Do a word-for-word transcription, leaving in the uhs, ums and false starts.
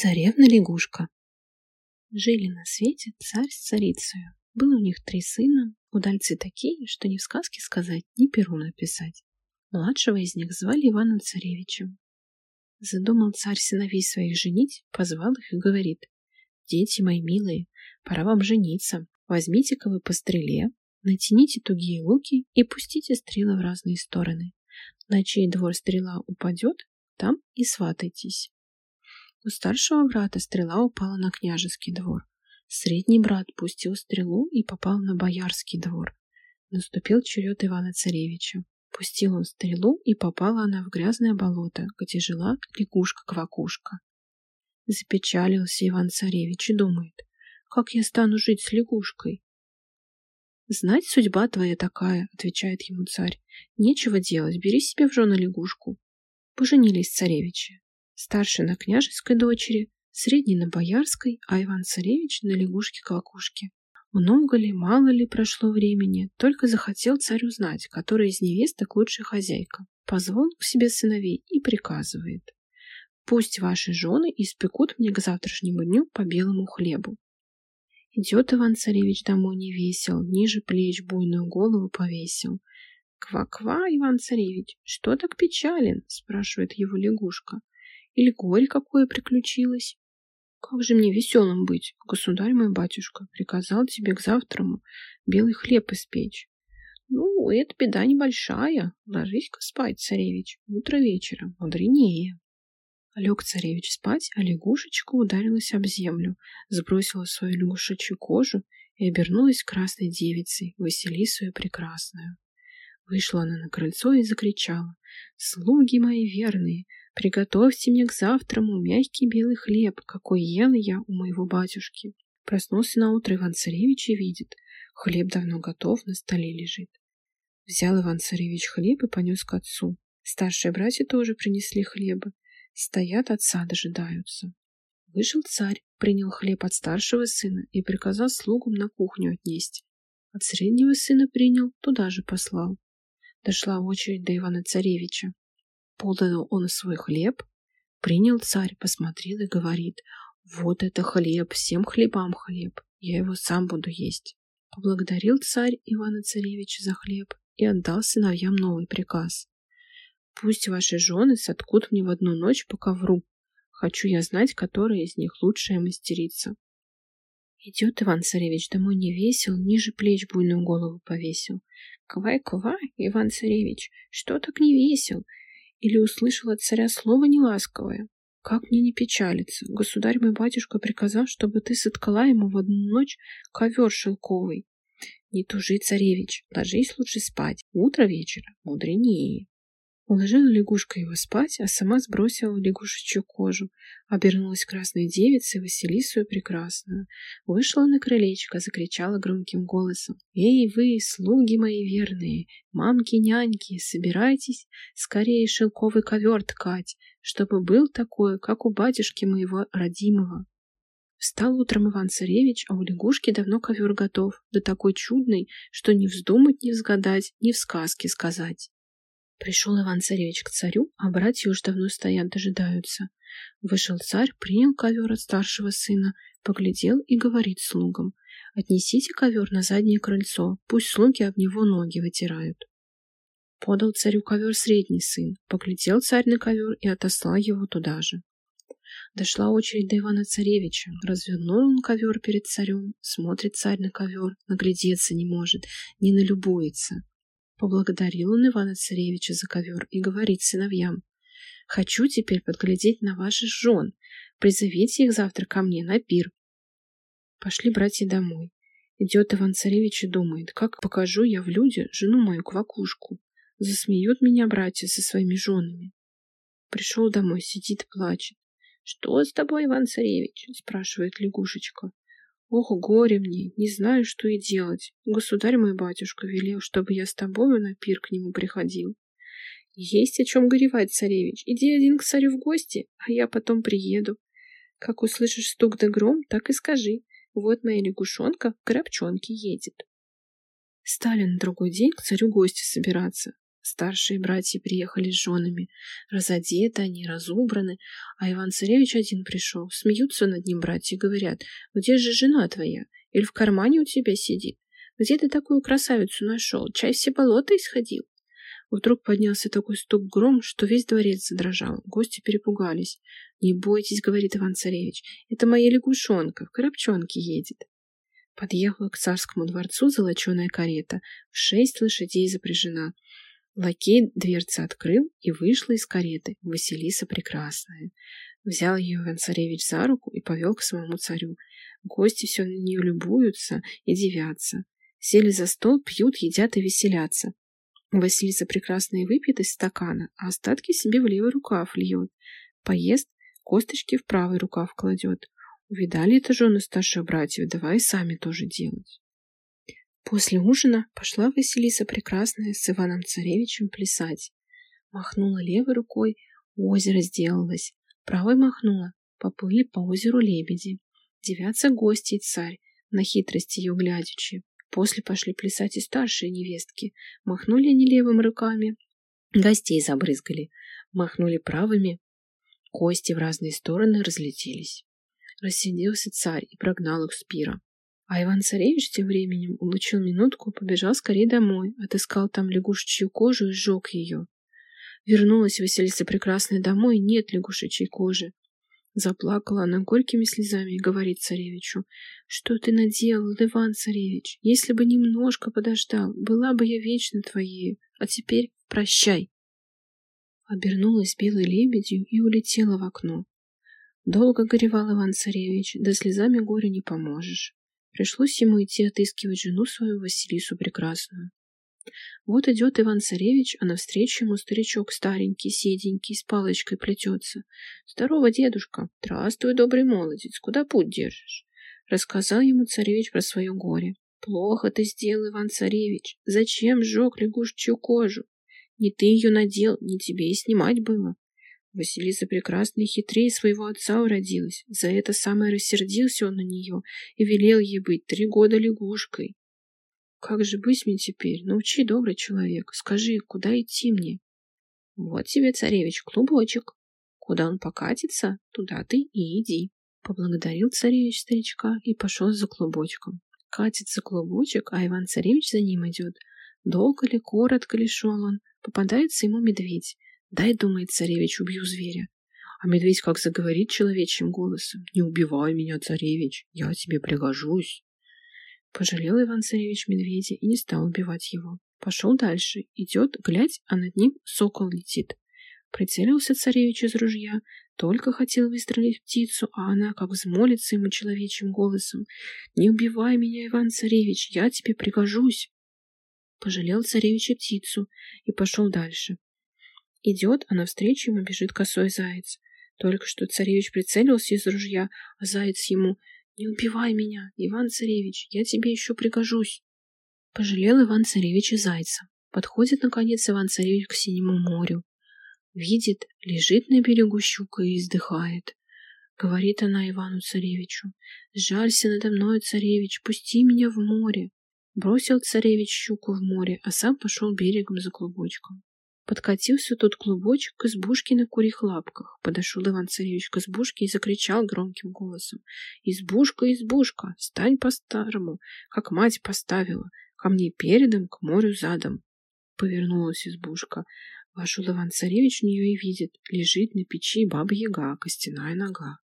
Царевна-лягушка. Жили на свете царь с царицею. Было у них три сына, удальцы такие, что ни в сказке сказать, ни перу написать. Младшего из них звали Иваном Царевичем. Задумал царь сыновей своих женить, позвал их и говорит: «Дети мои милые, пора вам жениться. Возьмите-ка вы по стреле, натяните тугие луки и пустите стрелы в разные стороны. На чей двор стрела упадет, там и сватайтесь». У старшего брата стрела упала на княжеский двор. Средний брат пустил стрелу и попал на боярский двор. Наступил черед Ивана Царевича. Пустил он стрелу, и попала она в грязное болото, где жила лягушка-квакушка. Запечалился Иван Царевич и думает: «Как я стану жить с лягушкой?» «Знать, судьба твоя такая», — отвечает ему царь. «Нечего делать, бери себе в жены лягушку». Поженились царевичи. Старший на княжеской дочери, средний на боярской, а Иван-царевич на лягушке-квакушке. Много ли, мало ли прошло времени, только захотел царь узнать, которая из невесток лучшая хозяйка. Позвал к себе сыновей и приказывает: «Пусть ваши жены испекут мне к завтрашнему дню по белому хлебу». Идет Иван-царевич домой не весел, ниже плеч буйную голову повесил. «Ква-ква, Иван-царевич, что так печален?» — спрашивает его лягушка. «Или горе какое приключилось?» «Как же мне веселым быть? Государь мой батюшка приказал тебе к завтраму белый хлеб испечь». «Ну, это беда небольшая. Ложись-ка спать, царевич. Утро вечера мудренее». Лег царевич спать, а лягушечка ударилась об землю, сбросила свою лягушачью кожу и обернулась красной девицей, Василисою прекрасную. Вышла она на крыльцо и закричала: «Слуги мои верные, приготовьте мне к завтраму мягкий белый хлеб, какой ела я у моего батюшки». Проснулся наутро Иван-царевич и видит: хлеб давно готов, на столе лежит. Взял Иван-царевич хлеб и понес к отцу. Старшие братья тоже принесли хлеба. Стоят, отца дожидаются. Вышел царь, принял хлеб от старшего сына и приказал слугам на кухню отнести. От среднего сына принял, туда же послал. Дошла очередь до Ивана-царевича. Подал он свой хлеб, принял царь, посмотрел и говорит: «Вот это хлеб, всем хлебам хлеб, я его сам буду есть». Поблагодарил царь Ивана-царевича за хлеб и отдал сыновьям новый приказ: «Пусть ваши жены соткут мне в одну ночь по ковру. Хочу я знать, которая из них лучшая мастерица». Идет Иван-царевич домой не весел, ниже плеч буйную голову повесил. «Квай-квай, Иван-царевич, что так не весел?» Или услышал от царя слово неласковое. «Как мне не печалиться? Государь мой батюшка приказал, чтобы ты соткала ему в одну ночь ковер шелковый». «Не тужи, царевич, ложись лучше спать. Утро вечера мудренее». Уложила лягушка его спать, а сама сбросила лягушечью кожу, обернулась красной девицей Василисою прекрасную. Вышла на крылечко, закричала громким голосом: «Эй вы, слуги мои верные, мамки-няньки, собирайтесь скорее шелковый ковер ткать, чтобы был такой, как у батюшки моего родимого». Встал утром Иван-царевич, а у лягушки давно ковер готов, да такой чудный, что ни вздумать, ни взгадать, ни в сказке сказать. Пришел Иван-царевич к царю, а братья уж давно стоят, дожидаются. Вышел царь, принял ковер от старшего сына, поглядел и говорит слугам: «Отнесите ковер на заднее крыльцо, пусть слуги об него ноги вытирают». Подал царю ковер средний сын, поглядел царь на ковер и отослал его туда же. Дошла очередь до Ивана-царевича. Развернул он ковер перед царем, смотрит царь на ковер, наглядеться не может, не налюбуется. Поблагодарил он Ивана-царевича за ковер и говорит сыновьям: «Хочу теперь подглядеть на ваших жен. Призовите их завтра ко мне на пир». Пошли братья домой. Идет Иван-царевич и думает: как покажу я в люди жену мою квакушку. Засмеют меня братья со своими женами. Пришел домой, сидит, плачет. «Что с тобой, Иван-царевич?» — спрашивает лягушечка. «Ох, горе мне, не знаю, что и делать. Государь мой батюшка велел, чтобы я с тобою на пир к нему приходил». «Есть о чем горевать, царевич. Иди один к царю в гости, а я потом приеду. Как услышишь стук да гром, так и скажи: вот моя лягушонка к коробчонке едет». Стали на другой день к царю гости собираться. Старшие братья приехали с женами. Разодеты они, разубраны, а Иван-царевич один пришел. Смеются над ним братья, говорят: «Где же жена твоя? Или в кармане у тебя сидит? Где ты такую красавицу нашел? Чай все болота исходил?» Вдруг поднялся такой стук, гром, что весь дворец задрожал. Гости перепугались. «Не бойтесь, — говорит Иван-царевич, — это моя лягушонка, в коробчонке едет». Подъехала к царскому дворцу золоченая карета, в шесть лошадей запряжена. Лакей дверцы открыл, и вышла из кареты Василиса Прекрасная. Взял ее Иван-царевич за руку и повел к самому царю. Гости все на нее любуются и дивятся. Сели за стол, пьют, едят и веселятся. Василиса Прекрасная выпьет из стакана, а остатки себе в левый рукав льет. Поест, косточки в правый рукав кладет. Увидали это жены старших братьев, давай сами тоже делать. После ужина пошла Василиса Прекрасная с Иваном-царевичем плясать. Махнула левой рукой, озеро сделалось. Правой махнула, поплыли по озеру лебеди. Дивятся гости и царь, на хитрость ее глядячи. После пошли плясать и старшие невестки. Махнули они левыми руками, гостей забрызгали. Махнули правыми, кости в разные стороны разлетелись. Рассердился царь и прогнал их с пира. А Иван-царевич тем временем улучил минутку, побежал скорее домой, отыскал там лягушечью кожу и сжег ее. Вернулась Василиса Прекрасная домой, нет лягушечьей кожи. Заплакала она горькими слезами и говорит царевичу: «Что ты наделал, Иван-царевич? Если бы немножко подождал, была бы я вечно твоей, а теперь прощай». Обернулась белой лебедью и улетела в окно. Долго горевал Иван-царевич, да слезами горю не поможешь. Пришлось ему идти отыскивать жену свою, Василису Прекрасную. Вот идет Иван-царевич, а навстречу ему старичок старенький, седенький, с палочкой плетется. «Здорово, дедушка! Здравствуй, добрый молодец! Куда путь держишь?» Рассказал ему царевич про свое горе. «Плохо ты сделал, Иван-царевич! Зачем сжег лягушечью кожу? Не ты ее надел, не тебе и снимать было. Василиса Прекрасная хитрее своего отца уродилась. За это самое рассердился он на нее и велел ей быть три года лягушкой. Как же быть мне теперь? Научи, добрый человек. Скажи, куда идти мне?» «Вот тебе, царевич, клубочек. Куда он покатится, туда ты и иди». Поблагодарил царевич старичка и пошел за клубочком. Катится клубочек, а Иван-царевич за ним идет. Долго ли, коротко ли шел он, попадается ему медведь. «Дай, — думает царевич, — убью зверя». А медведь как заговорит человечьим голосом: «Не убивай меня, царевич, я тебе пригожусь». Пожалел Иван-царевич медведя и не стал убивать его. Пошел дальше. Идет, глядь, а над ним сокол летит. Прицелился царевич из ружья, только хотел выстрелить в птицу, а она как взмолится ему человечьим голосом: «Не убивай меня, Иван-царевич, я тебе пригожусь». Пожалел царевич и птицу и пошел дальше. Идет, а навстречу ему бежит косой заяц. Только что царевич прицелился из ружья, а заяц ему: «Не убивай меня, Иван-царевич, я тебе еще пригожусь». Пожалел Иван-царевич и зайца. Подходит, наконец, Иван-царевич к синему морю. Видит, лежит на берегу щука и издыхает. Говорит она Ивану-царевичу: «Сжалься надо мной, царевич, пусти меня в море». Бросил царевич щуку в море, а сам пошел берегом за клубочком. Подкатился тут клубочек к избушке на курьих лапках. Подошел Иван-царевич к избушке и закричал громким голосом: «Избушка, избушка, стань по-старому, как мать поставила, ко мне передом, к морю задом». Повернулась избушка. Вошел Иван-царевич в нее и видит: лежит на печи баба-яга, костяная нога.